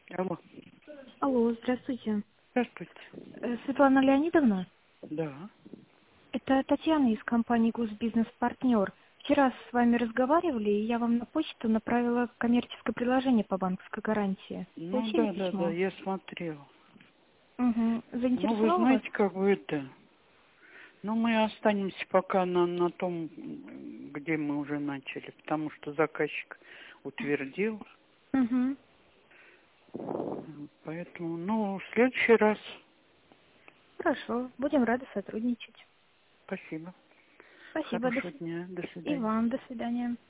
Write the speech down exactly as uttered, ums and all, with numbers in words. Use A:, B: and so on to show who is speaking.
A: Алло.
B: Алло, здравствуйте.
A: Здравствуйте.
B: Э, Светлана Леонидовна,
A: Да.
B: это Татьяна из компании «Госбизнес-партнер». Вчера с вами разговаривали, и я вам на почту направила коммерческое предложение по банковской гарантии.
A: Ну
B: Получили
A: да, да, да,
B: письмо?
A: я смотрела.
B: Угу.
A: Ну, вы
B: Заинтересовало вас?
A: знаете, как бы это... Ну, мы останемся пока на, на том, где мы уже начали, потому что заказчик утвердил.
B: Угу.
A: Поэтому, ну, в следующий раз.
B: Хорошо, будем рады сотрудничать.
A: Спасибо.
B: Спасибо, до
A: Хорошего
B: св-
A: дня. До
B: и
A: свидания.
B: вам, до свидания.